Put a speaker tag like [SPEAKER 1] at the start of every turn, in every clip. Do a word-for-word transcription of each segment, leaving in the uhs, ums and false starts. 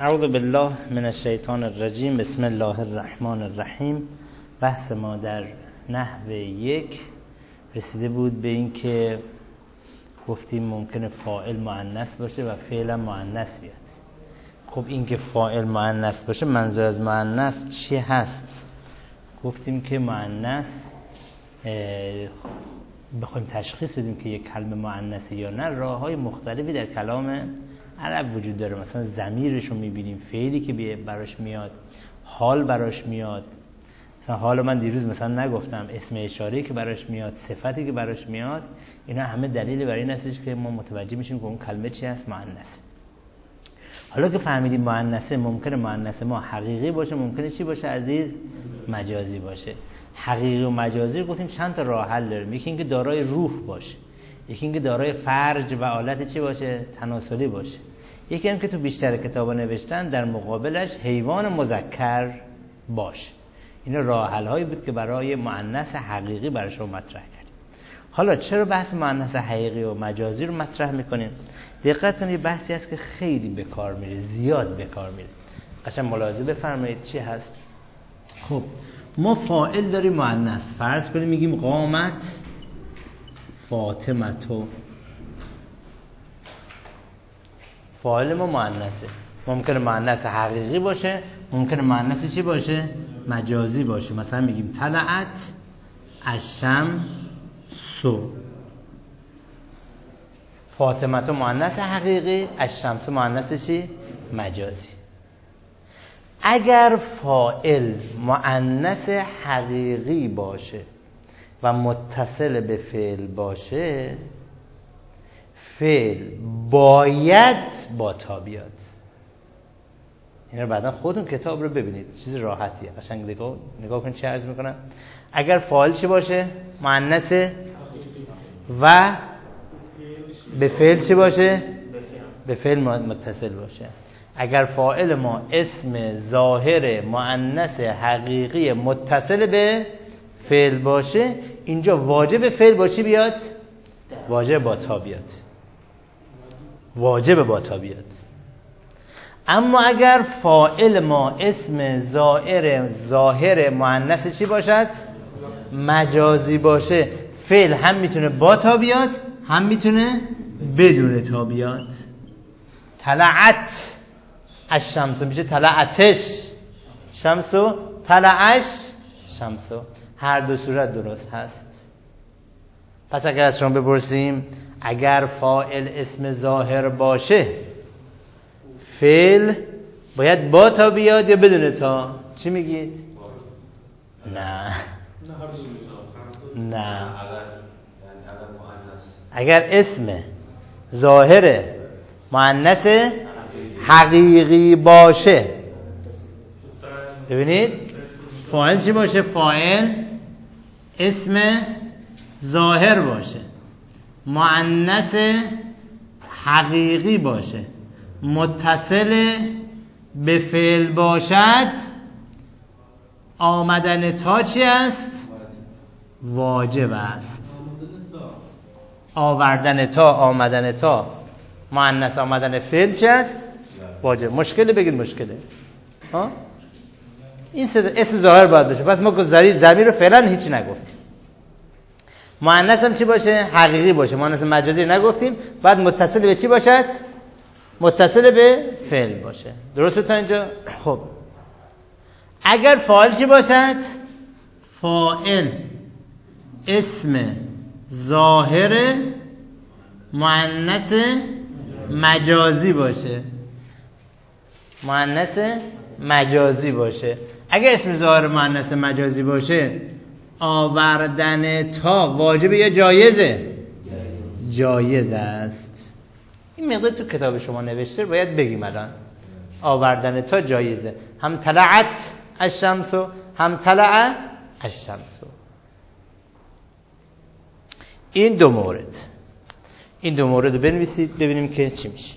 [SPEAKER 1] اعوذ بالله من الشیطان الرجیم. بسم الله الرحمن الرحیم. بحث ما در نحو یک رسیده بود به این که گفتیم ممکنه فاعل مؤنث باشه و فعل مؤنث بیاد. خب این که فاعل مؤنث باشه، منظور از مؤنث چی هست؟ گفتیم که مؤنث بخوایم تشخیص بدیم که یک کلمه مؤنثه یا نه، راه‌های مختلفی در کلام عرب وجود داره. مثلا ضمیرش رو می‌بینیم، فعلی که براش میاد، حال براش میاد. مثلا حال من دیروز مثلا نگفتم، اسم اشاره‌ای که براش میاد، صفتی که براش میاد، اینا همه دلیل برای این هستش که ما متوجه میشیم که اون کلمه چی هست، مؤنثه. حالا که فهمیدیم مؤنثه، ممکنه مؤنث ما حقیقی باشه، ممکنه چی باشه عزیز؟ مجازی باشه. حقیقی و مجازی گفتیم چند تا راه حل داریم. یکی اینکه دارای روح باشه، یکی اینکه دارای فرج و آلت چی باشه؟ تناسلی باشه. یکی هم که تو بیشتر کتابا نوشتن در مقابلش حیوان مذکر باشه. اینا راه حل هایی بود که برای مؤنث حقیقی برای شما مطرح کردیم. حالا چرا بحث مؤنث حقیقی و مجازی رو مطرح میکنیم؟ دقت کنید، یه بحثی هست که خیلی به کار میره، زیاد به کار میره. قشنگ ملاحظه بفرمایید چی هست. خب ما فاعل داریم مؤنث، فرض کنیم میگیم قامت فاطمتو، فاعل ما مؤنثه. ممکنه مؤنث حقیقی باشه، ممکنه مؤنث چی باشه؟ مجازی باشه. مثلا میگیم طلعت الشمسو، فاطمتو مؤنث حقیقی، الشمس مؤنث چی؟ مجازی. اگر فاعل مؤنث حقیقی باشه و متصل به فعل باشه، فعل باید با تا بیاد. اینا بعدا خودتون کتاب رو ببینید، چیز راحتیه. قشنگ نگاه نگاه کنید چه عرض میکنم. اگر فاعل چی باشه؟ مؤنث و به فعل چی باشه؟ به فعل متصل باشه. اگر فاعل ما اسم ظاهر مؤنث حقیقی متصل به فعل باشه، اینجا واجب فعل با چی بیاد؟ واجب با تا بیاد. واجب با تا بیاد. اما اگر فاعل ما اسم ظاهر ظاهر مؤنث چی باشد؟ مجازی باشه، فعل هم میتونه با تا بیاد، هم میتونه بدون تا بیاد. طلعت الشمس میشه طلعتش شمسو، طلعش شمسو. هر دو صورت درست هست. پس اگر از شما بپرسیم اگر فاعل اسم ظاهر باشه، فعل باید با تا بیاد یا بدون تا؟ چی میگید؟ نه نه. اگر اسم ظاهر مؤنث حقیقی باشه، ببینید فاعل چی باشه؟ فاعل اسم ظاهر باشه، مؤنث حقیقی باشه، متصل به فعل باشد، آمدن تا چی است؟ واجب است. آوردن تا، آمدن تا، مؤنث آمدن فعل چی است؟ واجب. مشکله؟ بگید مشکله. ها؟ این اسم ظاهر باید باشه. پس ما که ضمیر رو فعلا هیچی نگفتیم. مؤنث هم چی باشه؟ حقیقی باشه. مؤنث مجازی نگفتیم. بعد متصل به چی باشد؟ متصل به فعل باشه. درسته تا اینجا؟ خب اگر فاعل چی باشد؟ فاعل اسم ظاهر مؤنث مجازی باشه، مؤنث مجازی باشه. اگر اسم ظاهر مؤنث مجازی باشه، آوردن تا واجب یا جایزه؟ جایز است. این مقدار تو کتاب شما نوشته، باید بگیم الان آوردن تا جایزه. هم طلعت الشمس و هم طلع الشمس. این دو مورد، این دو مورد رو بنویسید ببینیم که چی میشه.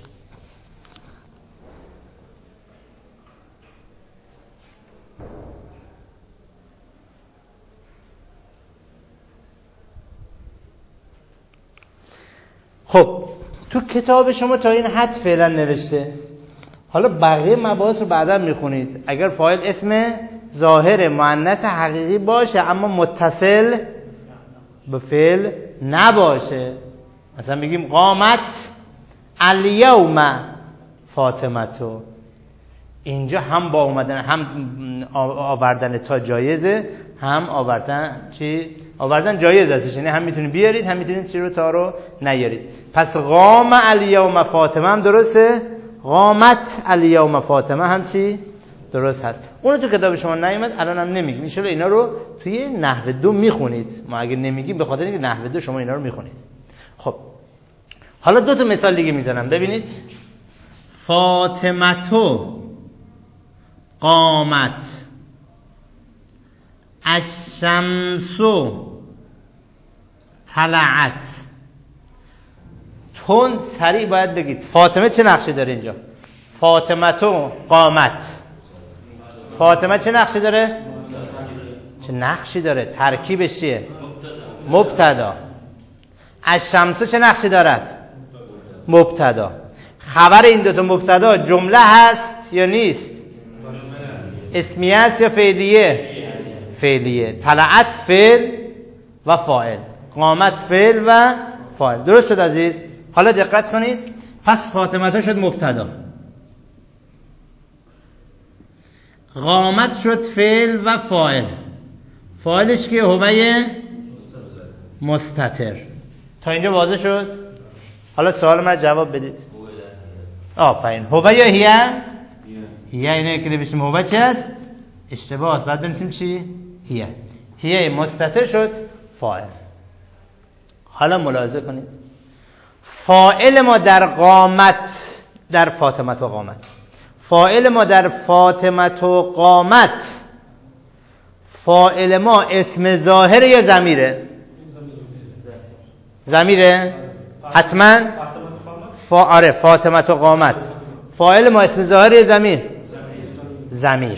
[SPEAKER 1] خب تو کتاب شما تا این حد فعلا نوشته. حالا بقیه مباحث رو بعدا میخونید. اگر فاعل اسم ظاهر مؤنث حقیقی باشه اما متصل به فعل نباشه، مثلا بگیم قامت الیوم فاطمتو، اینجا هم با اومدن هم آوردن تا جایزه، هم آوردن چی؟ آوردن جایز هستش، یعنی هم میتونید بیارید هم میتونید چی رو تا رو نیارید. پس قام الیوم فاطمه هم درسته، قامت الیوم فاطمه هم چی؟ درست هست. اونو تو کتاب شما نیومد، الان هم نمیگیم، ان شاءالله اینا رو توی نحو دو میخونید. ما اگه نمیگیم به خاطر اینکه نحو دو شما اینا رو میخونید. خب حالا دو تا مثال دیگه میزنم ببینید. فاطمتو قامت الشمسو طلعت. تون سریع باید بگید فاطمه چه نقشی داره اینجا؟ فاطمتو قامت، فاطمه چه نقشی داره؟ چه نقشی داره؟ ترکیبش چیه؟ مبتدا. الشمسو چه نقشی دارد؟ مبتدا. خبر این دوتا مبتدا جمله هست یا نیست؟ اسمیه است یا فعلیه؟ فعلیه. طلعت فعل و فاعل، قامت فعل و فاعل. درست شد عزیز؟ حالا دقت کنید. پس فاطمه شد مبتدا، قامت شد فعل و فاعل، فاعلش که هوه مستتر. تا اینجا واضح شد؟ حالا سوال من جواب بدید. آفرین. هوه یا هیه؟ هیه. اینه که نوشتیم هوه چی است؟ اشتباه است. بعد بنویسیم چی؟ هیه. هیه مستتر شد فاعل. حالا ملاحظه کنید فاعل ما در قامت، در فاطمه و قامت، فاعل ما در فاطمه و قامت، فاعل ما اسم ظاهر یا ضمیره؟ ضمیره؟ حتما فا... آره فاطمه و قامت فاعل ما اسم ظاهر یا ضمیر؟ ضمیر.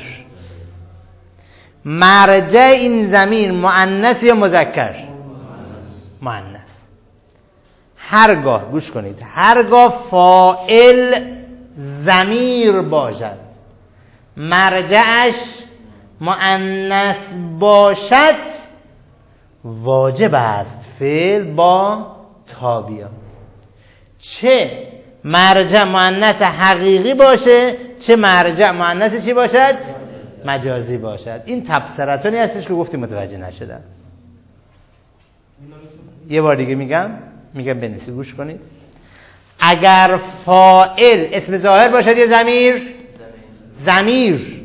[SPEAKER 1] مرجع این ضمیر مؤنث یا مذکر؟ مؤنث. هرگاه گوش کنید، هرگاه فاعل ضمیر باشد مرجعش مؤنث باشد واجب است فعل با تا بیاد. چه مرجع مؤنث حقیقی باشه چه مرجع مؤنث چی باشد؟ مجازی باشد. این تبصرتونی هستش که گفتیم متوجه نشدن. یه بار دیگه میگم میگم بنویسید گوش کنید. اگر فاعل اسم ظاهر باشد یا ضمیر؟ ضمیر.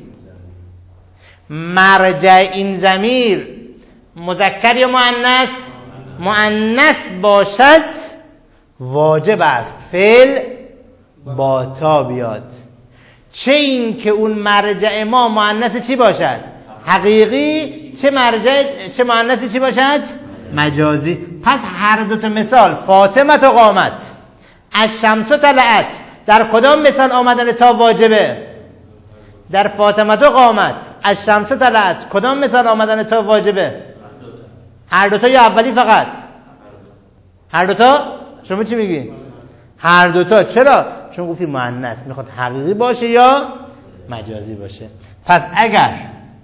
[SPEAKER 1] مرجع این ضمیر مذکر یا مؤنث؟ مؤنث باشد واجب است فعل با تا بیاد. چه این که اون مرجع ما مؤنث چی باشد؟ حقیقی، چه مرجع چه مؤنث چی باشد؟ مجازی. پس هر دو تا مثال فاطمه و قامت، الشمس طلعت، در کدام مثال آمدن تا واجبه؟ در فاطمه و قامت. الشمس طلعت کدام مثال آمدن تا واجبه؟ هر دو تا یا اولی فقط؟ هر دو تا؟ شما چی میگی؟ هر دو تا. چرا؟ چون گفتی مؤنث میخواد حقیقی باشه یا مجازی باشه. پس اگر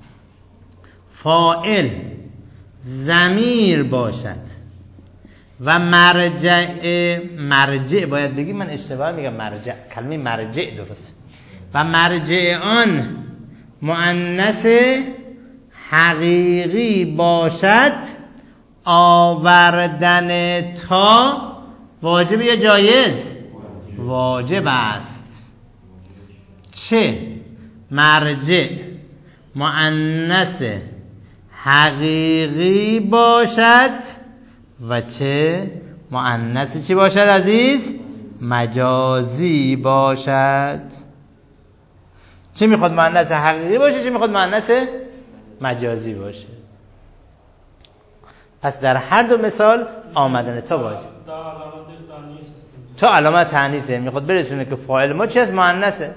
[SPEAKER 1] فاعل ضمیر باشد و مرجع، مرجع باید بگیم، من اشتباه میگم مرجع، کلمه مرجع درست، و مرجع آن مؤنث حقیقی باشد آوردن تا واجب یا جایز؟ واجب است. چه مرجع مؤنث حقیقی باشد و چه مؤنث چی باشد عزیز؟ مجازی باشد. چه میخواد مؤنث حقیقی باشه چه میخواد مؤنث مجازی باشه. پس در هر دو مثال آمدن تا واجب. تا علامت تانیثه، میخواد برسونه که فاعل ما چی است؟ مؤنثه.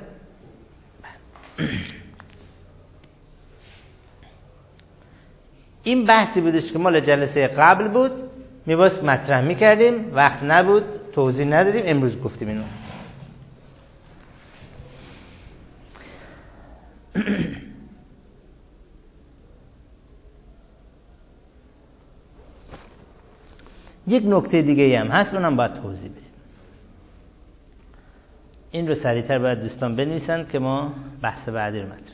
[SPEAKER 1] این بحثی بودش که مال جلسه قبل بود، میباید مطرح میکردیم، وقت نبود توضیح ندادیم، امروز گفتیم اینو. یک نکته دیگه هم هست، اونم باید توضیح بدیم. این رو سریعتر باید دوستان بنویسند که ما بحث بعدی رو مطرح کنیم.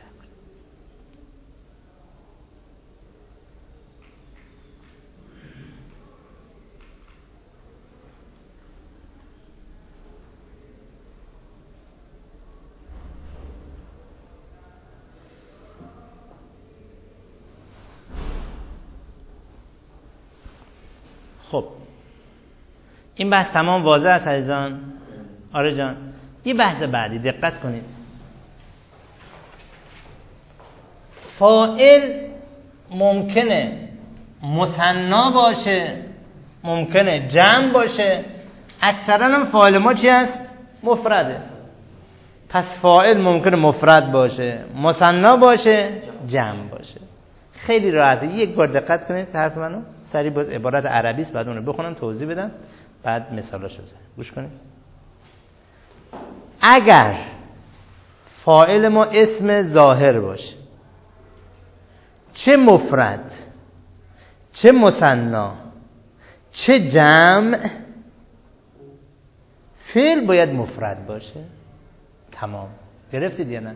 [SPEAKER 1] خب این بحث تمام واضح است عزیزان؟ آره جان. یه بحث بعدی دقت کنید. فاعل ممکنه مثنا باشه، ممکنه جمع باشه. اکثرا هم فاعل ما چی است؟ مفرده. پس فاعل ممکنه مفرد باشه، مثنا باشه، جمع باشه. خیلی راحته. یک بار دقت کنید حرف منو. سریع باز عبارت عربی است، بعد اون رو بخونم توضیح بدم، بعد مثالاشو بزنم. گوش کنید. اگر فاعل ما اسم ظاهر باشه، چه مفرد چه مثنا چه جمع، فعل باید مفرد باشه. تمام. گرفتید یا نه؟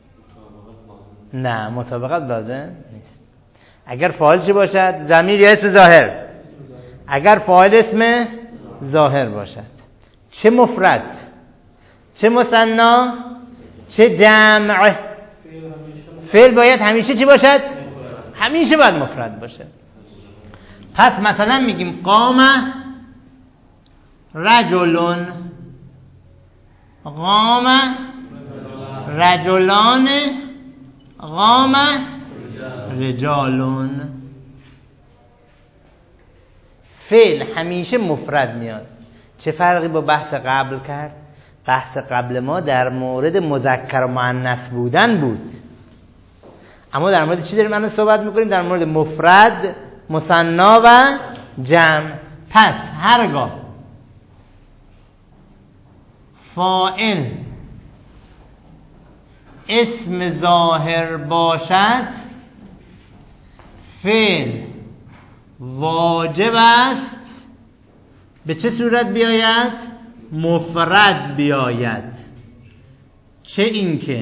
[SPEAKER 1] نه، مطابقت لازم نیست. اگر فاعل چی باشد؟ ضمیر یا اسم ظاهر. اگر فاعل اسم ظاهر باشد، چه مفرد چه مثنا چه جمع، فعل باید همیشه چی باشد؟ همیشه باید مفرد باشه. پس مثلا میگیم قام رجلون، قام رجلان، قام رجالون. فعل همیشه مفرد میاد. چه فرقی با بحث قبل کرد؟ بحث قبل ما در مورد مذکر و مؤنث بودن بود، اما در مورد چی داریم الان صحبت میکنیم؟ در مورد مفرد، مثنا و جمع. پس هرگاه فاعل اسم ظاهر باشد، فعل واجب است به چه صورت بیاید؟ مفرد بیاید. چه اینکه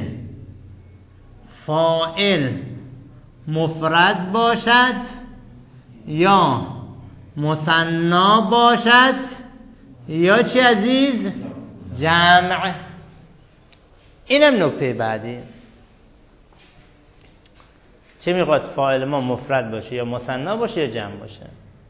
[SPEAKER 1] فاعل مفرد باشد یا مثنا باشد یا چی عزیز؟ جمع. اینم نکته بعدی. چه میخواد؟ فاعل ما مفرد باشه یا مثنا باشه یا جمع باشه.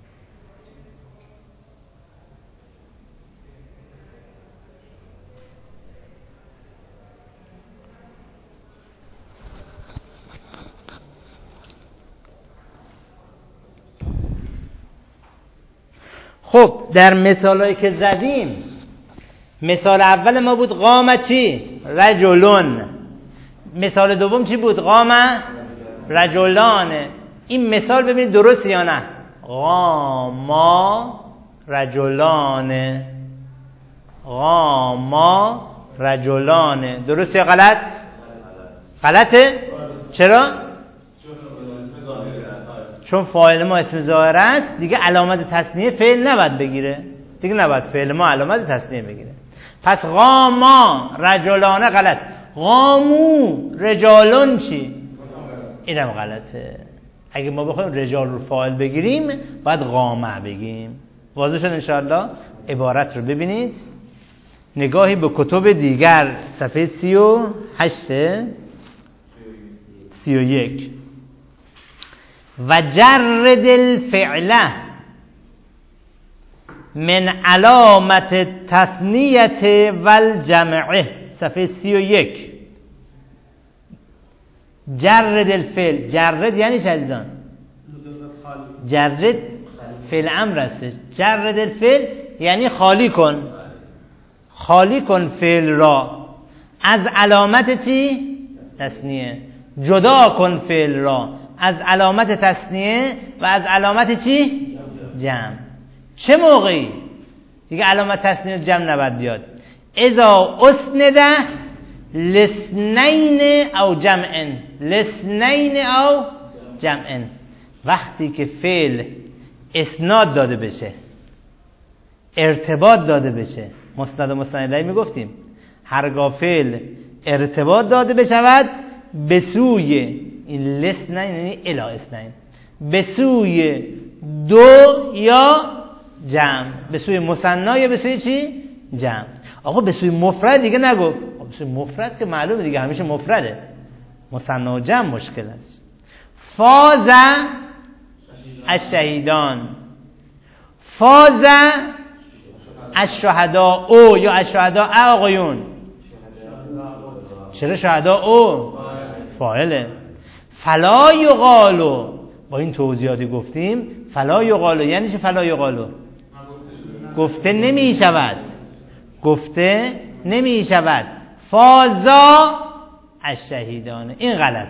[SPEAKER 1] خب در مثالایی که زدیم، مثال اول ما بود قام چی؟ رجلون. مثال دوم چی بود؟ قام رجلان. این مثال ببینید درست یا نه؟ قام رجلان، قام رجلان. درست یا غلط؟ غلطه؟ چرا؟ چون فاعل ما اسم ظاهر است، دیگه علامت تثنیه فعل نباید بگیره. دیگه نباید فعل ما علامت تثنیه بگیره. پس قاما رجلان غلط. قامو رجالون چی؟ اینم غلطه. اگه ما بخوایم رجال رو فاعل بگیریم باید قامه بگیم. واضح شد انشاءالله؟ عبارت رو ببینید. نگاهی به کتب دیگر صفحه سی و هشت سی و یک. و جرد الفعل من علامت تثنیت والجمع. صفحه سی و یک. جرد الفعل. جرد یعنی چه عزیزان؟ جرد فعل امر هستش. جرد الفعل یعنی خالی کن، خالی کن فعل را از علامت چی؟ تثنیه. جدا کن فعل را از علامت تثنیه و از علامت چی؟ جمع. چه موقعی دیگه علامت تثنیه جمع نباید بیاد؟ اذا اسنده لسنین او جمعن، لسنین او جمعن. وقتی که فعل اسناد داده بشه، ارتباط داده بشه، مسند و مستند الیه میگفتیم هرگاه فعل ارتباط داده بشود به سوی این لسنین، یعنی الی اسنین، به سوی دو یا جمع، به سوی مثنا یا به سوی چی؟ جمع. آقا به سوی مفرد دیگه نگفت. به سوی مفرد که معلومه دیگه همیشه مفرده، مثنا و جمع مشکل است. فاز الشهیدان، فاز الشهداء او یا الشهداء آقایون. چرا شهداء او؟ فاعله. فلا یقالو، با این توضیحاتی گفتیم فلا یقالو یعنی چه؟ فلا یقالو گفته نمی شود، گفته نمی شود فازا الشهیدان، این غلط.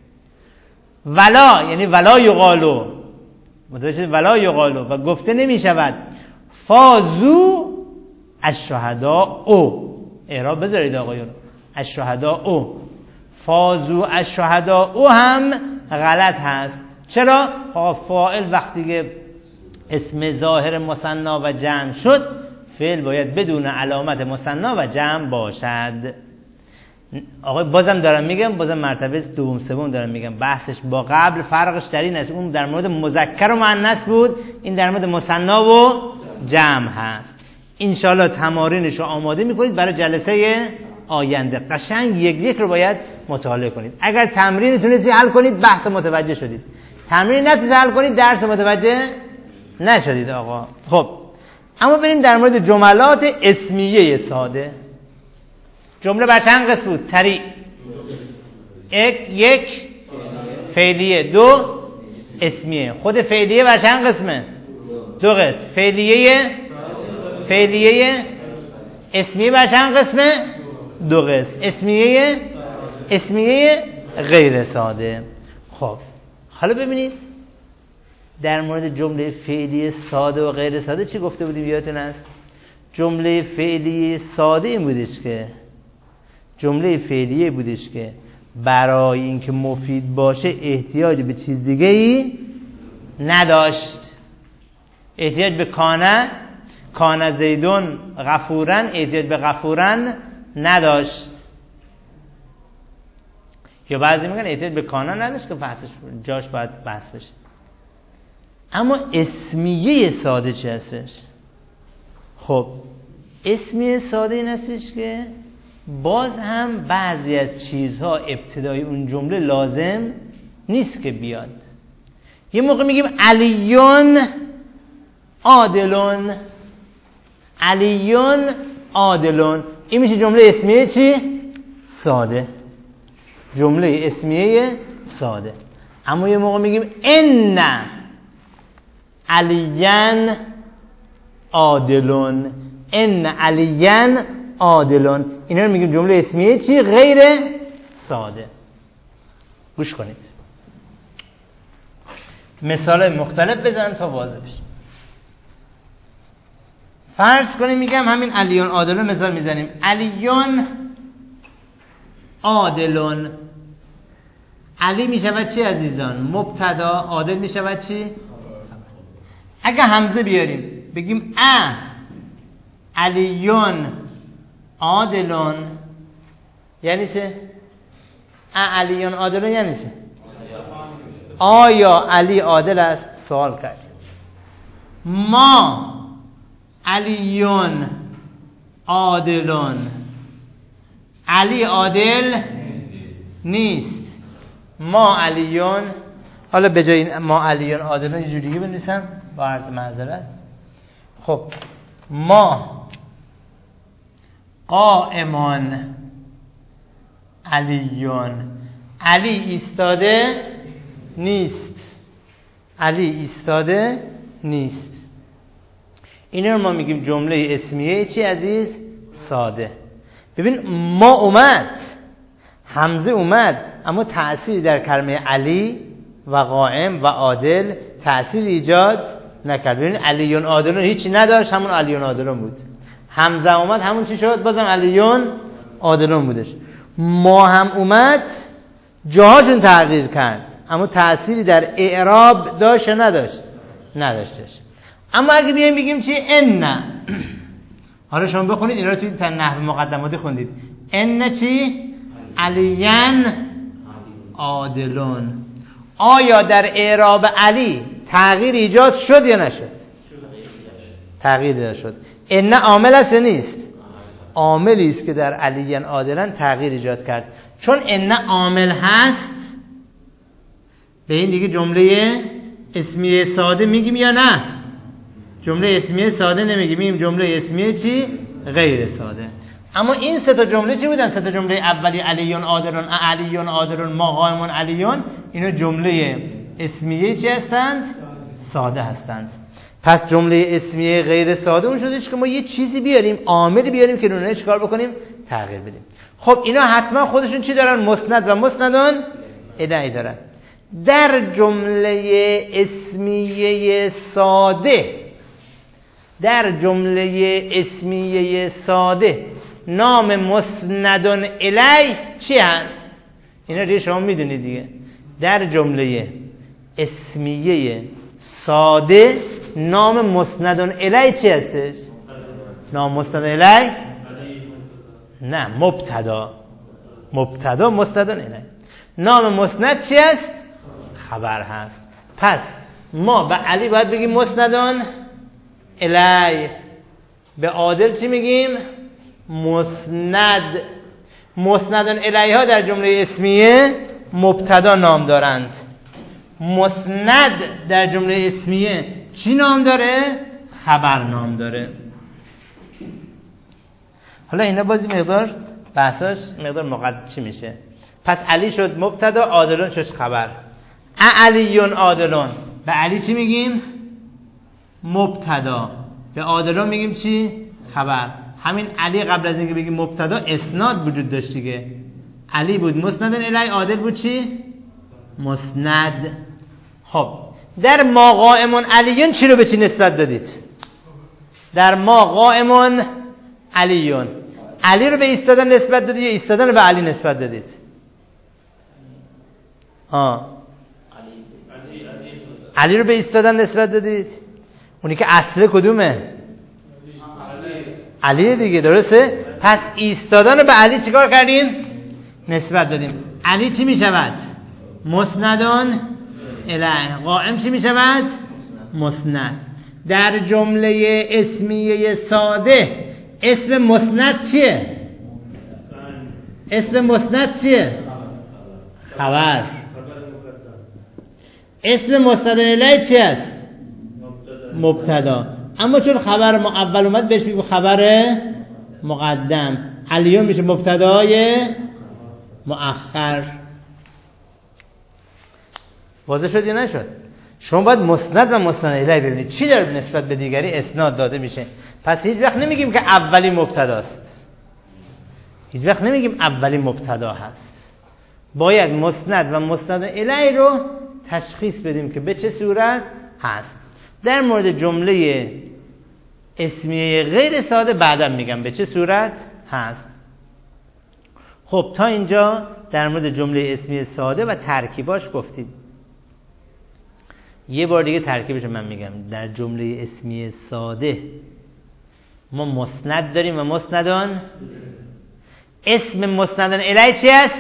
[SPEAKER 1] ولا یعنی ولا یقالو، متوجه شد؟ ولا یقالو و گفته نمی شود فازو الشهداء او. اعراب بذارید آقایون، الشهداء او، فازو الشهداء او هم غلط هست. چرا؟ فاعل وقتی که اسم ظاهر مثنا و جمع شد، فعل باید بدون علامت مثنا و جمع باشد. آقا بازم دارم میگم، بازم مرتبه دوم سوم دارم میگم، بحثش با قبل فرقش در این است، اون در مورد مذکر و مؤنث بود، این در مورد مثنا و جمع هست. انشالله تمارینش رو آماده میکنید برای جلسه آینده. قشنگ یک یک رو باید مطالعه کنید. اگر تمرین تونستی حل کنید بحث متوجه شدید، تمرین نتونستی حل کنید درس متوجه نشدید آقا. خب اما بریم در مورد جملات اسمیه ساده. جمله بر چند قسم بود؟ سریع. یک یک فعلیه، دو اسمیه. خود فعلیه بر چند قسمه؟ دو قسم. فعلیه فعلیه اسمیه بر چند قسمه؟ دو قسم. اسمیه اسمیه غیر ساده. خب حالا ببینید در مورد جمله فعلی ساده و غیر ساده چی گفته بودیم؟ یادتون هست؟ جمله فعلی ساده این بودش که جمله فعلیه بودش که برای اینکه مفید باشه احتیاج به چیز دیگه ای نداشت. احتیاج به کانه، کانه زیدون غفورن، احتیاج به غفورن نداشت. یا بعضی میگن احتیاج به کانه نداشت که بحثش جاش باید بحث بشه. اما اسمیه ساده چی هستش؟ خب اسمیه ساده این هستش که باز هم بعضی از چیزها ابتدای اون جمله لازم نیست که بیاد. یه موقع میگیم علیون عادلون، علیون عادلون، این میشه جمله اسمیه چی؟ ساده، جمله اسمیه ساده. اما یه موقع میگیم ان علیان عادلون، ان علیان عادلون، اینا رو میگیم جمله اسمیه چی؟ غیر ساده. گوش کنید مثال مختلف بزنم تا واضح بشه. فرض کنیم میگم همین علیون عادلون مثال میزنیم. علیون عادلون، علی میشود چی عزیزان؟ مبتدا. عادل میشود چی؟ اگه همزه بیاریم بگیم ا علیون عادلون یعنی چه؟ ا علیون عادلون یعنی چه؟ آیا علی عادل است؟ سوال کرد. ما علیون عادلون، علی عادل نیست. ما علیون، حالا به جای ما علیون عادلون یه جوری بنویسم با عرض معذرت. خب ما قائمان علیون، علی ایستاده نیست، علی ایستاده نیست. اینا رو ما میگیم جمله اسمیه چی عزیز؟ ساده. ببین ما اومد، همزه اومد، اما تأثیر در کلمه علی و قائم و عادل تأثیر ایجاد نکرد. ببین علیون عادلون هیچی نداشت، همون علیون عادلون بود. همزه اومد همون چی شد؟ بازم علیون عادلون بودش. ما هم اومد جاهاشون تغییر کرد، اما تأثیری در اعراب داشت یا نداشت؟ نداشتش. اما اگه بیایم بگیم چی؟ ان. حالا شما بخونید اینا رو توی تن نحو مقدماتی خوندید. ان چی؟ علیان عادلون. آیا در اعراب علی تغییر ایجاد شد یا نشد؟ تغییر شد. ان عامل است یا نیست؟ عاملی است که در علیان عادلن تغییر ایجاد کرد. چون ان عامل هست به این دیگه جمله اسمیه ساده میگیم یا نه؟ جمله اسمیه ساده نمیگیم، میگیم جمله اسمیه چی؟ غیر ساده. اما این سه تا جمله چی بودن؟ سه تا جمله اولی علیون عادلون، علیون عادلون، ما قائمون علیون، اینا جمله اسمیه چی هستند؟ ساده هستند. پس جمله اسمیه غیر ساده اون شدش که ما یه چیزی بیاریم، عاملی بیاریم که اونها چیکار بکنیم؟ تغییر بدیم. خب اینا حتما خودشون چی دارن؟ مسند و مسندون الیه دارن. در جمله اسمیه ساده، در جمله اسمیه ساده نام مسندون الیه چی هست؟ اینا دیگه شما میدونید دیگه. در جمله اسمیه ساده نام مسندون الیه چی هستش؟ نام مسندون الیه؟ نه، مبتدا. مبتدا مسندون الیه. نام مسند چی هست؟ خبر هست. پس ما به علی باید بگیم مسندون الیه، به عادل چی میگیم؟ مسند. مسندون الیه ها در جمله اسمیه مبتدا نام دارند. مسند در جمله اسمیه چی نام داره؟ خبر نام داره. حالا اینا بازی مقدار بحثاش مقدار مقدم چی میشه؟ پس علی شد مبتدا، عادلون شد خبر. علیون عادلون، به علی چی میگیم؟ مبتدا. به عادلون میگیم چی؟ خبر. همین علی قبل از اینکه بگیم مبتدا اسناد وجود داشت دیگه. علی بود مسندن الیه، عادل بود چی؟ مسند. خب در ما قائمون علیون چی رو به چی نسبت دادید؟ در ما قائمون علیون، علی رو به ایستادن نسبت دادید یا ایستادن رو به علی نسبت دادید؟ آه علی رو به ایستادن نسبت دادید. اونی که اصله کدومه؟ علی دیگه، درسته؟ پس ایستادن رو به علی چیکار کردیم؟ نسبت دادیم. علی چی می شود؟ مسندون الیه. قائم چی می شود؟ مسند. در جمله اسمیه ساده اسم مسند چیه؟ اسم مسند چیه؟ خبر. اسم مسند الیه چی است؟ مبتدا. اما چون خبر ما اول اومد بهش میگیم خبر مقدم. علیون میشه مبتدای مؤخر. واضح شد یا نشد؟ شما باید مسند و مسند الیه ببینید چی داره نسبت به دیگری اسناد داده میشه. پس هیچ وقت نمیگیم که اولی مبتداست، هیچ وقت نمیگیم اولی مبتدا هست. باید مسند و مسند الیه رو تشخیص بدیم که به چه صورت هست. در مورد جمله اسمیه غیر ساده بعدا میگم به چه صورت هست. خب تا اینجا در مورد جمله اسمیه ساده و ترکیباش گفتید. یه بار دیگه ترکیبش من میگم. در جمله اسمیه ساده ما مسند داریم و مسندان. اسم مسندان الیه چی است؟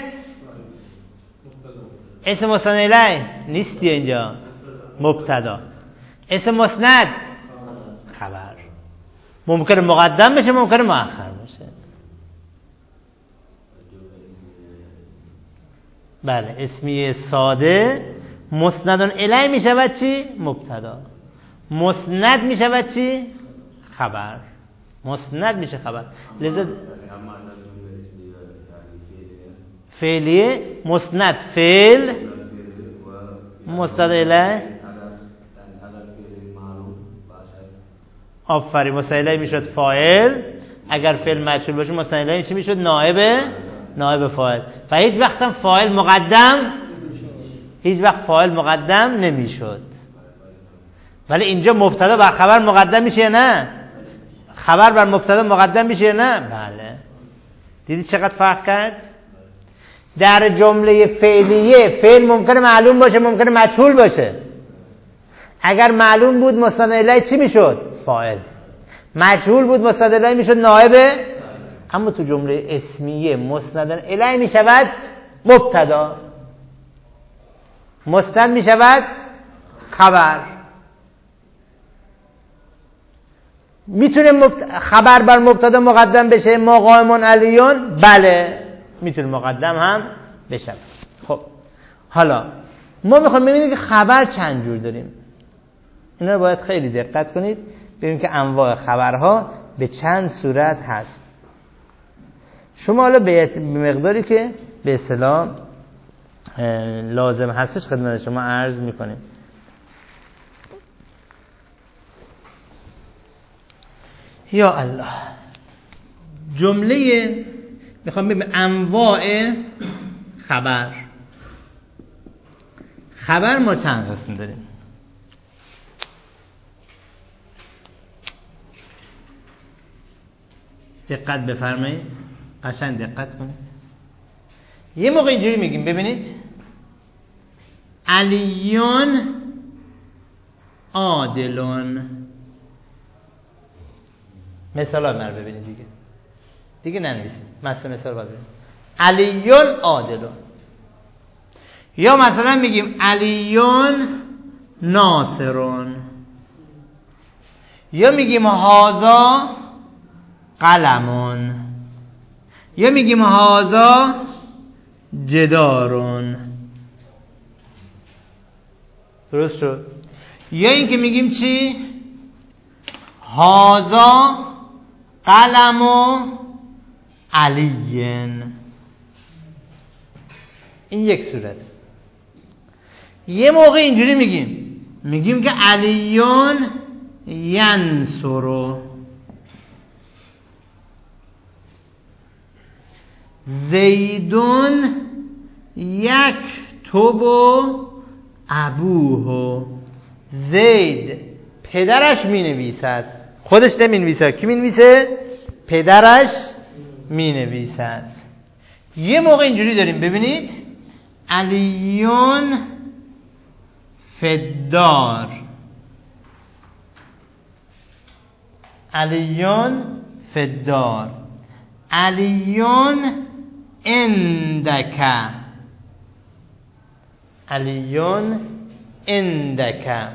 [SPEAKER 1] اسم مسند الیه نیستی اینجا، مبتدا. اسم مسند خبر. ممکنه مقدم بشه، ممکنه مؤخر بشه. بله، اسمیه ساده مسندون الیه می شود چی؟ مبتدا. مسند می شود چی؟ خبر. مسند میشه خبر. لذا فعلیه مسند فعل مسند الیه. آفرین. مسند الیه میشد فاعل. اگر فعل مجهول باشه مسند الیه چی میشد؟ نائب نائب فاعل. و هیچ وقت هم فاعل مقدم هیچ وقت فاعل مقدم نمیشد. ولی اینجا مبتدا بر خبر مقدم میشه نه؟ خبر بر مبتدا مقدم میشه نه؟ بله. دیدی چقدر فرق کرد؟ در جمله فعلیه فعل ممکنه معلوم باشه، ممکنه مجهول باشه. اگر معلوم بود مستند الیه چی میشد؟ فاعل. مجهول بود مستند الیه میشد نائب. اما تو جمله اسمیه مستند الیه میشود مبتدا، مستند میشود خبر. میتونه مبت... خبر بر مبتدا مقدم بشه ما قائمون علیون؟ بله میتونه مقدم هم بشه. خب حالا ما میخوایم ببینیم که خبر چند جور داریم. اینا رو باید خیلی دقت کنید ببینیم که انواع خبرها به چند صورت هست. شما حالا به مقداری که به اصطلاح لازم هستش خدمت شما عرض میکنیم. یا الله، جمله میخوام ببینم انواع خبر. خبر ما چند قسم داریم؟ دقت بفرمایید، قشنگ دقت کنید. یه موقع اینجوری میگیم ببینید علیون عادلون. مثال ها رو ببینید دیگه دیگه ننویسید، مثل مثال رو ببینید علیون عادلون. یا مثلا میگیم علیون ناصرون، یا میگیم هازا قلمون، یا میگیم هازا جدارون. درست شد؟ یا این که میگیم چی؟ هازا قلم و علیین. این یک صورت. یه موقع اینجوری میگیم میگیم که علیون ینصرو، زیدون یکتب ابوه. زید پدرش می نویسد، خودش نمی نویسد. کی می نویسه؟ پدرش می نویسد. یه موقع اینجوری داریم ببینید علیون فدار، علیون فدار، علیون اندک، علیون اندک.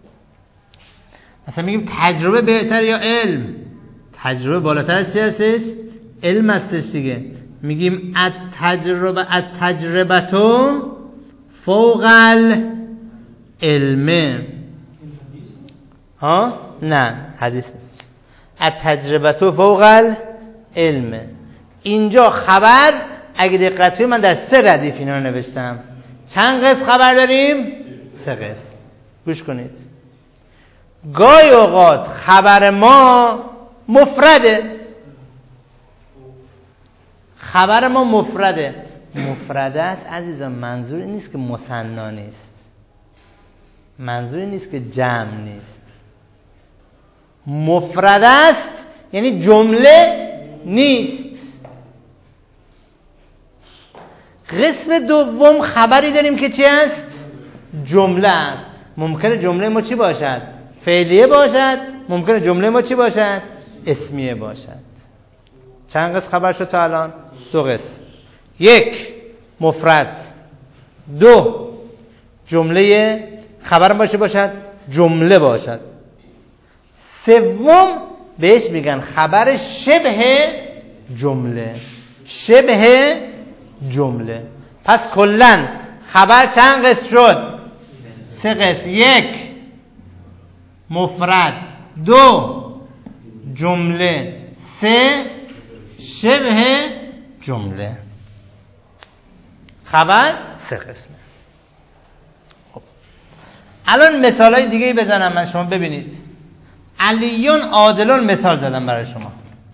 [SPEAKER 1] مثلا میگیم تجربه بهتر یا علم؟ تجربه بالاتر از چی هستش؟ علم هستش دیگه. میگیم التجربه التجربتو فوق العلم. ها؟ نه حدیث نیست. التجربتو فوق العلم. اینجا خبر اگه دقت کنید من در سه ردیف اینا رو نوشتم. چند قسم خبر داریم؟ سه قسم. گوش کنید. گاهی اوقات خبر ما مفرده. خبر ما مفرده. مفرده است عزیزان، منظور این نیست که مثنا نیست، منظور این نیست که جمع نیست. مفرده است یعنی جمله نیست. قسم دوم خبری داریم که چی است؟ جمله است. ممکنه جمله ما چی باشد؟ فعلیه باشد. ممکنه جمله ما چی باشد؟ اسمیه باشد. چند قسم خبر شد تا الان؟ دو قسم. یک مفرد، دو جمله خبر باشه باشد جمله باشد، سوم بهش میگن خبر شبه جمله. شبه جمله. پس کلن خبر چند قسم شد؟ سه قسم. یک مفرد، دو جمله، سه شبه جمله. خبر سه قسمه. خب الان مثال های دیگه بزنم من شما ببینید. علیون عادلون مثال زدم برای شما.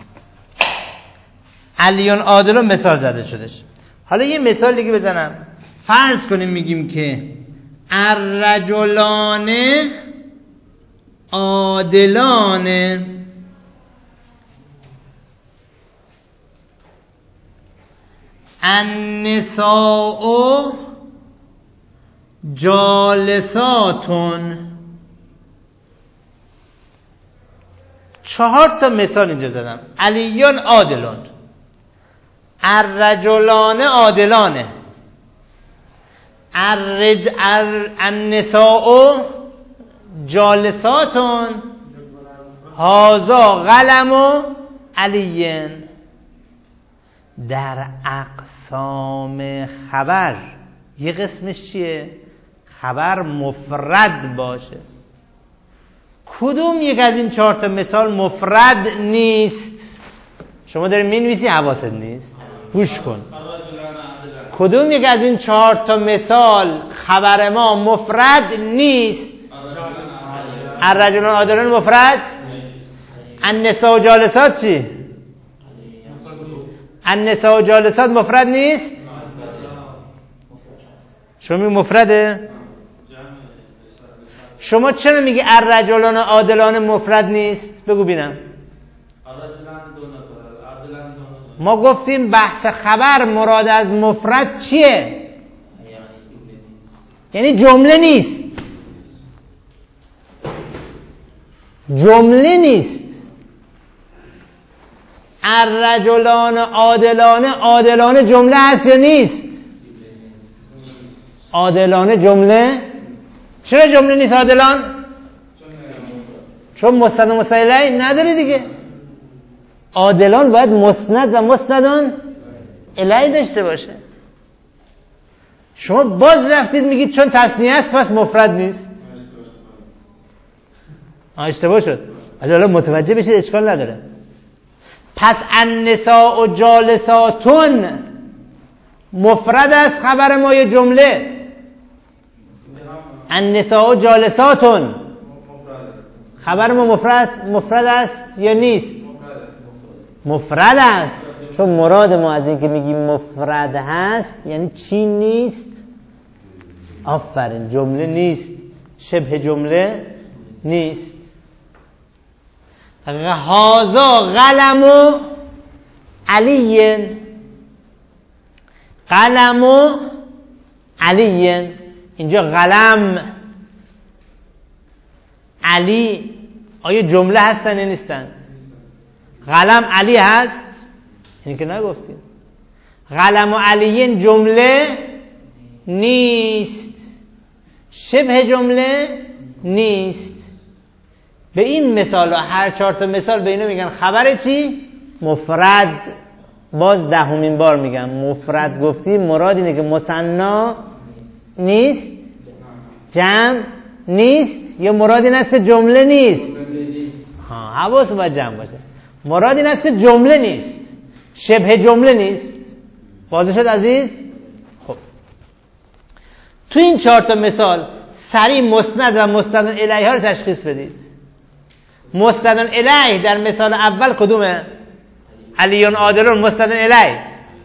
[SPEAKER 1] علیون عادلون مثال زده شدش. حالا یه مثال دیگه بزنم. فرض کنیم میگیم که الرجلان عادلان. النساء جالساتون. چهار تا مثال اینجا زدم. علیون عادلون، الرجلان عادلانه، الرج... النساء جالساتون، هازا قلم و علیین. در اقسام خبر یه قسمش چیه؟ خبر مفرد باشه. کدوم یک از این چهار تا مثال مفرد نیست؟ شما داری می‌نویسی حواست نیست، گوش کن. کدوم یک از این چهار تا مثال خبر ما مفرد نیست؟ الرجلان عادلان مفرد؟ النساء و جالسات چی؟ النساء و جالسات مفرد نیست؟ شما میگی مفرده؟ شما چرا میگی الرجلان عادلان مفرد نیست؟ بگو بینم. ما گفتیم بحث خبر مراد از مفرد چیه؟ یعنی جمله نیست. جمله نیست. الرجلان عادلان، عادلان جمله هست یا نیست؟ عادلان جمله. چرا جمله نیست عادلان؟ چون مسند و مسند الیه نداره دیگه. عادلان باید مسند و مسندان الیه داشته باشه. شما باز رفتید میگید چون تثنیه است پس مفرد نیست. اشتباه شد. حالا متوجه بشید، اشکال نداره. پس النساء و جالساتون مفرد است خبر ما یا جمله؟ النساء و جالساتون خبر ما مفرد مفرد است یا نیست؟ مفرد است. چون مراد ما از این که میگیم مفرد هست یعنی چی نیست؟ آفرین، جمله نیست، شبه جمله نیست. هازا قلم و علیین، قلم و علیین. اینجا قلم علی آیا جمله هستن یا نیستن؟ قلم علی هست؟ این که نگفتیم. قلم و علیین جمله نیست، شبه جمله نیست. به این مثال و هر چهار تا مثال به اینو میگن خبر چی؟ مفرد. باز دهمین بار میگم مفرد گفتی مراد اینه که مثنا نیست، جمع نیست، یا مراد این است که جمله نیست. ها، حواس باید جمع باشه. مراد این است که جمله نیست، شبه جمله نیست. واضح شد عزیز؟ خب تو این چهار تا مثال سریع مسند و مستند الیه ها رو تشخیص بدید. مستند الیه در مثال اول کدومه؟ علیون عادلون. مستند الیه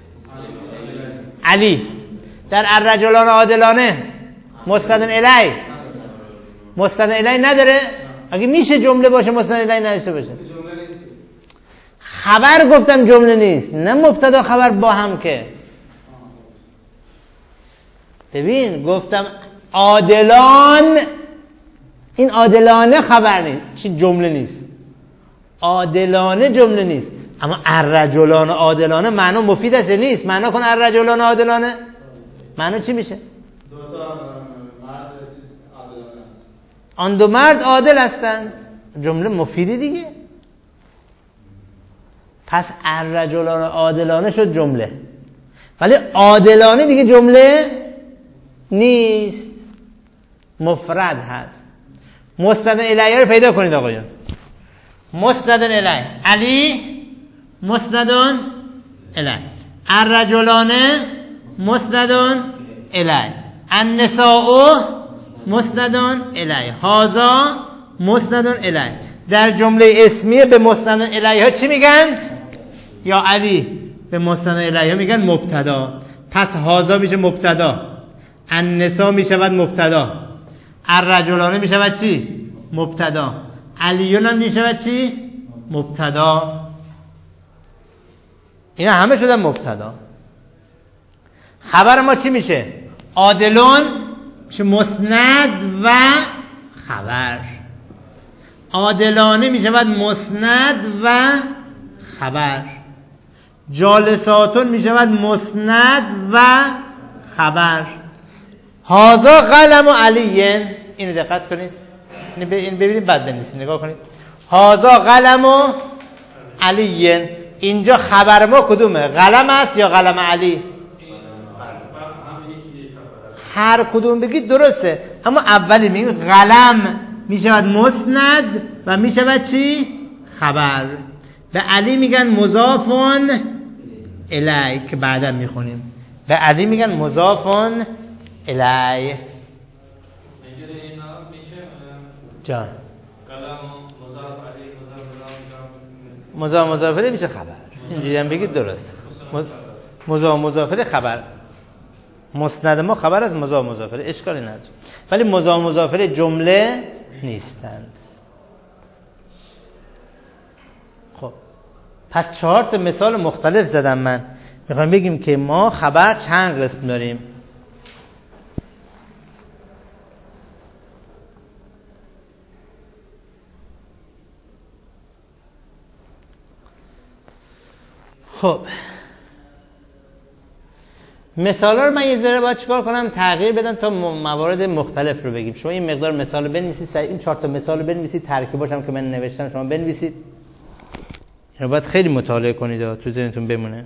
[SPEAKER 1] علی. در الرجلان عادلانه مستند الیه مستند الیه نداره. اگه میشه جمله باشه مستند الیه نداشته باشه. خبر گفتم جمله نیست، نه مبتدا خبر با هم. که ببین گفتم عادلان، این عادلانه خبر نیست، چی جمله نیست. عادلانه جمله نیست. اما الرجلان عادلانه معنا مفید است نیست؟ معنا کن الرجلان عادلانه، معنا چی میشه؟ آن دو مرد عادل هستند، جمله مفیدی دیگه. پس الرجلان عادلانه شد جمله، ولی عادلانه دیگه جمله نیست، مفرد هست. مستند الیه رو پیدا کنید آقایون. مستند الیه علی، مستند الیه الرجلان، مستند الیه النساء، مستند الیه هذا، مستند الیه. در جمله اسمیه به مستند الیه ها چی میگن؟ یا علی به مستند الیه ها میگن مبتدا. پس هذا میشه مبتدا، النساء میشود مبتدا، الرجلان میشود چی؟ مبتدا، علیون هم میشود چی؟ مبتدا. اینا همه شدن مبتدا. خبر ما چی میشه؟ عادلون میشه مسند و خبر. عادلانه میشه بعد مسند و خبر. جالساتون میشه بعد مسند و خبر. هازا قلم و علیین، اینو دقت کنید، این ببینید بعد بنویسید، نگاه کنید. هازا قلم و علیین، اینجا خبر ما کدومه؟ قلم است یا قلم علی؟ هر کدوم بگید درسته، اما اولی میگیم قلم میشود مسند و میشود چی؟ خبر. به علی میگن مضافون الی که بعدا میخونیم. به علی میگن مضافون الی. جان مضاف مضاف الیه میشه خبر. اینجوری هم بگید درست. مضاف مضاف الیه خبر. مسند ما خبر از مضاف مضاف الیه، اشکالی نداره، ولی مضاف مضاف الیه جمله نیستند. خب پس چهار تا مثال مختلف زدم من. میخوایم بگیم که ما خبر چند قسم داریم. خب مثالا رو من یه ذره باید چیکار کنم؟ تغییر بدم تا موارد مختلف رو بگیم. شما این مقدار مثال رو بنویسید، این چهار تا مثال رو بنویسید، ترکیباش هم که من نوشتم شما بنویسید. اینو باید خیلی مطالعه کنید تو ذهنتون بمونه.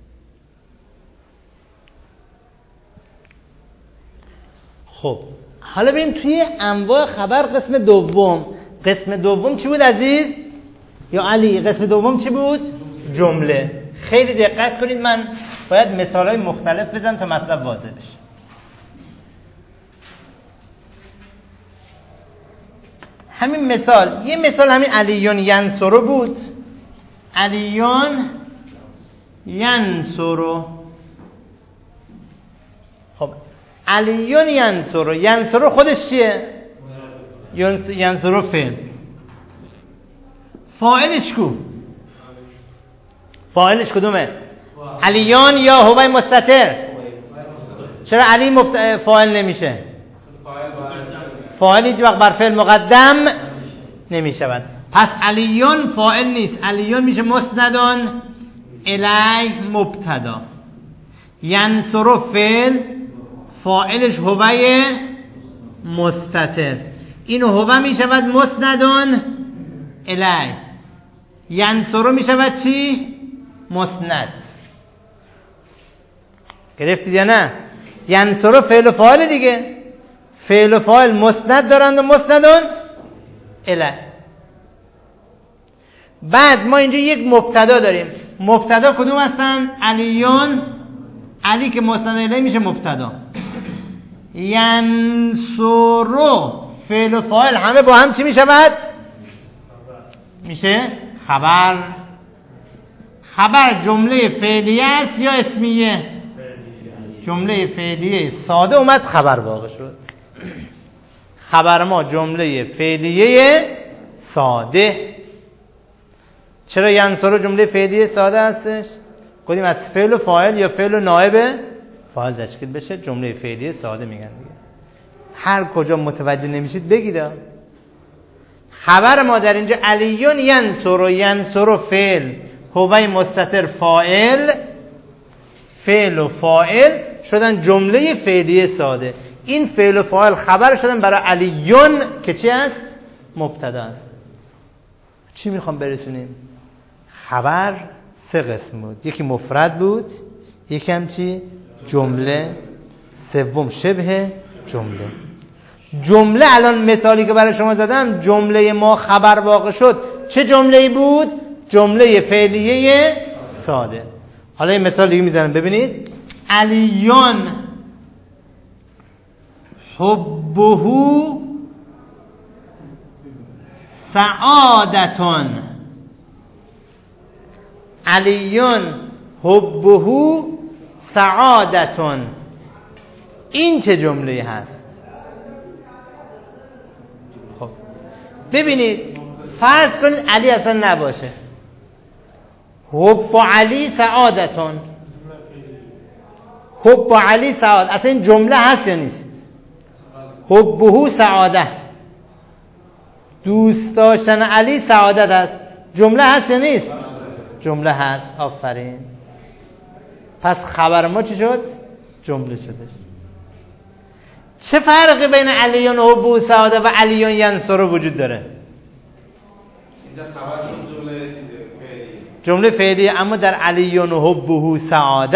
[SPEAKER 1] خب حالا بریم توی انواع خبر. قسم دوم، قسم دوم چی بود عزیز؟ یا علی قسم دوم چی بود؟ جمله. خیلی دقت کنید، من باید مثالهای مختلف بزنم تا مطلب واضح بشه. همین مثال، یه مثال همین علیون ینصرو بود. علیون ینصرو. خب علیون ینصرو، ینصرو خودش چیه؟ ینصرو فعل. فاعلش کو؟ فاعلش کدومه؟ علیون یا هوای مستتر؟ چرا علی مبت... فاعل نمیشه؟ فاعل هیچ وقت بر فعل مقدم نمیشود. پس علیون فاعل نیست، علیون میشه مسندون الی مبتدا. ینصرو فعل، فاعلش هوای مستتر، اینو هو میشود مسندون الی. ینصرو میشود چی؟ مسند. گرفتید یا نه؟ ینصرو فعل و فاعل دیگه، فعل و فاعل مسند دارند و مسندون الی. بعد ما اینجا یک مبتدا داریم. مبتدا کدوم هستن؟ علیون، علی که مسند الی میشه مبتدا. ینصرو فعل و فاعل همه با هم چی میشود؟ میشه خبر. خبر جمله فعلیه است یا اسمیه؟ جمله فعلیه ساده اومد خبر واقع شد. خبر ما جمله فعلیه ساده. چرا ینصرو جمله فعلیه ساده هستش؟ گفتیم از فعل و فاعل یا فعل و نائب فاعل تشکیل بشه، جمله فعلیه ساده میگن دیگه. هر کجا متوجه نمیشید بگید. خبر ما در اینجا علیون ینصرو، ینصرو فعل، هوای مستتر فاعل، فعل و فاعل شدن جمله فعلیه ساده. این فعل و فاعل خبر شدن برای علیون که چی است؟ مبتدا است. چی میخوام برسونیم؟ خبر سه قسم بود، یکی مفرد بود، یکی هم چی؟ جمله، سوم شبه جمله. جمله الان مثالی که برای شما زدم، جمله ما خبر واقع شد چه جمله‌ای بود؟ جمله فعلیه ساده. حالا یه مثال دیگه میزنم ببینید. علیون حبه سعادتون. علیون حبه سعادتون. این چه جمله هست؟ خب ببینید، فرض کنید علی اصلا نباشه، حب علی سعادتون. حب علی سعادت، اصلا این جمله هست یا نیست؟ حبه سعاده، دوست داشتن علی سعادت است. جمله هست یا نیست؟ جمله هست. آفرین. پس خبر ما چی شد؟ جمله شدش. چه فرقی بین علیون حبه سعاده و علیون ینصر وجود داره؟
[SPEAKER 2] اینجا خبر جمله چیزه فعلی،
[SPEAKER 1] جمله فعلی. اما در علیون حبه سعاده،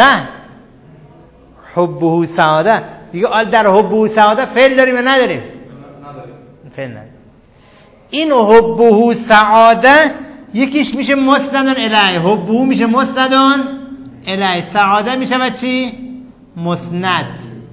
[SPEAKER 1] حبه سعاده دیگه، در حبه سعاده فعل داریم یا نداریم؟
[SPEAKER 2] نداریم.
[SPEAKER 1] فعل نداریم. این حبه سعاده یکیش میشه مستندون الیه، حبه میشه مستندون الیه، سعاده میشه و چی؟ مسند.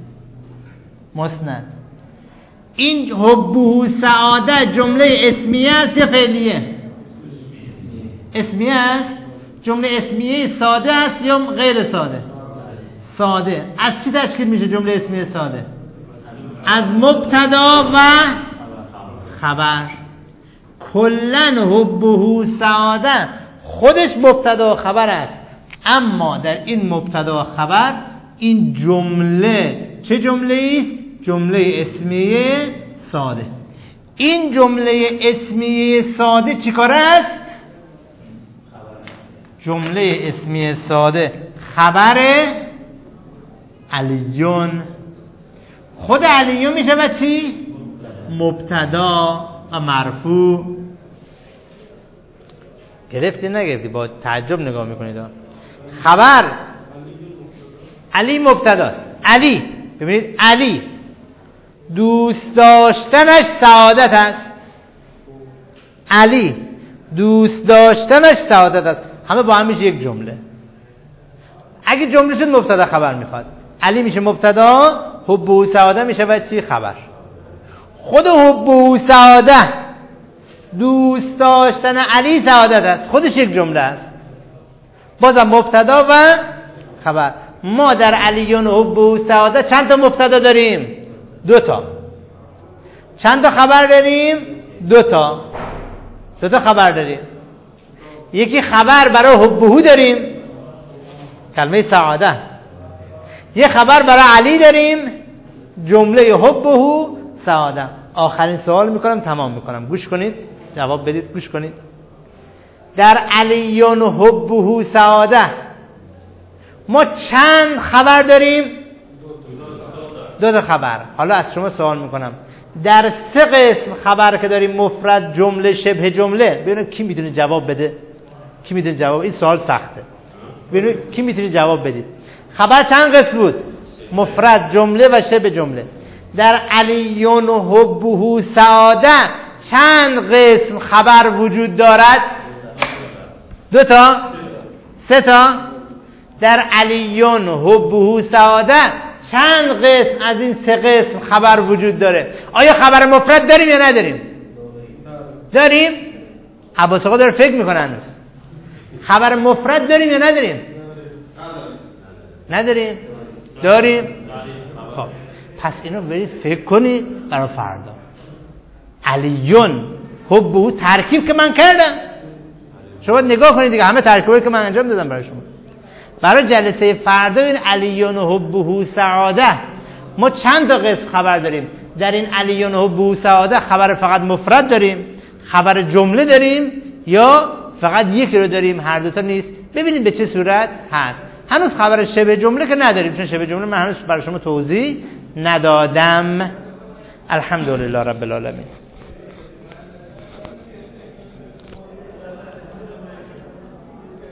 [SPEAKER 1] مسند. این حبه سعاده جمله اسمیه است یا فعلیه؟ اسمیه است. جمله اسمیه ساده است یا غیر ساده؟ ساده. از چی تشکیل میشه جمله اسمیه ساده؟ از مبتدا و خبر. کلن حبه سعاده خودش مبتدا و خبر است، اما در این مبتدا و خبر این جمله چه جمله است؟ جمله اسمیه ساده. این جمله اسمیه ساده چی کاره است؟ جمله اسمیه ساده خبر علیون. خود علیون میشه و چی؟ مبتدا و مرفوع. گرفتی نگرفتی؟ با تعجب نگاه میکنید. خبر علی مبتداست. علی، ببینید علی دوست داشتنش سعادت است. علی دوست داشتنش سعادت است. همه با هم میشه یک جمله. اگه جمله شد مبتدا خبر میخواد. علی میشه مبتدا، حب سعاده میشه و چی؟ خبر. خود حب سعاده دوست داشتن علی سعادت است، خودش یک جمله است، بازم مبتدا و خبر. ما در علیون حب سعاده چند تا مبتدا داریم؟ دو تا. چند تا خبر داریم؟ دو تا. دو تا خبر داریم. یکی خبر برای حبهو داریم، کلمه سعاده. یه خبر برای علی داریم، جمله حبهو سعاده. آخرین سوال میکنم تمام میکنم، گوش کنید، جواب بدید، گوش کنید. در علیون حبهو سعاده ما چند خبر داریم؟ دو تا خبر. حالا از شما سوال میکنم، در سه قسم خبر که داریم، مفرد، جمله، شبه جمله، ببینید کی میتونه جواب بده؟ کی میتونه جواب؟ این سوال سخته. ببینید کی میتونه جواب بدید؟ خبر چند قسم بود؟ مفرد، جمله و شبه جمله. در علیون حبه سعاده چند قسم خبر وجود دارد؟ دو تا؟ سه تا؟ در علیون حبه سعاده چند قسم از این سه قسم خبر وجود داره؟ آیا خبر مفرد داریم یا نداریم؟ داریم؟ عباس آقا داره فکر میکنه هنوز. خبر مفرد داریم یا نداریم؟ نداریم؟ داریم؟ خب پس اینو برید فکر کنید برای فردا. علیون حبه ترکیب که من کردم، شما نگاه کنید دیگه، همه ترکیبی که من انجام دادم برای شما. برای جلسه فردا این علیون حبه سعاده ما چند تا قسم خبر داریم؟ در این علیون حبه سعاده خبر فقط مفرد داریم، خبر جمله داریم، یا فقط یکی رو داریم، هر دوتا نیست؟ ببینید به چه صورت هست. هنوز خبر شبه جمله که نداریم، چون شبه جمله من هنوز برای شما توضیح ندادم. الحمدلله رب العالمین.